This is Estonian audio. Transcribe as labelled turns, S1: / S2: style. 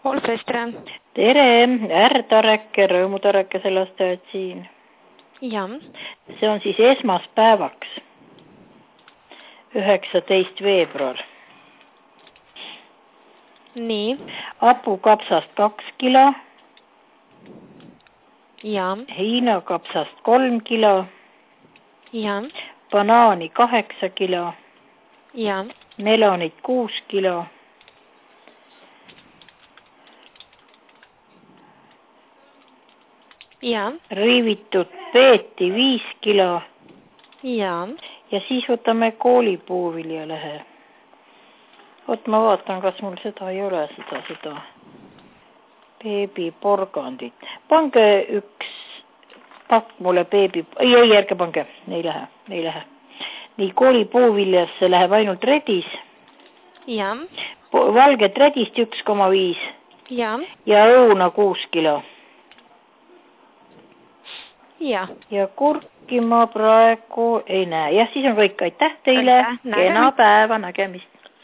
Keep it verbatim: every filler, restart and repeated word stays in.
S1: Olfestre.
S2: Tere, R-Tareke, Rõõmutareke selastajad siin.
S1: Ja.
S2: See on siis esmaspäevaks, üheksateist veebruar.
S1: Nii.
S2: Hapukapsast kaks kilo.
S1: Ja.
S2: Hiinakapsast kolm kilo.
S1: Ja.
S2: Banaani kaheksa kilo.
S1: Ja.
S2: Melonit kuus kilo.
S1: Ja.
S2: Riivitud peeti viis kilo.
S1: Ja.
S2: Ja siis võtame koolipuuviljalehe. Oot, ma vaatan, kas mul seda ei ole, seda, seda beebiporgandit. Pange üks pakk mulle beebi... Ei, ei, ärge pange. Ei lähe, ei lähe. Nii, koolipuuviljasse läheb ainult redis.
S1: Ja.
S2: Valget redist üks koma viis.
S1: Ja.
S2: Ja õuna kuus kilo.
S1: Ja.
S2: Ja kurki ma praegu ei näe. Ja siis on kõik. Aitäh teile.
S1: Aitäh,
S2: Kena päeva, nägemist.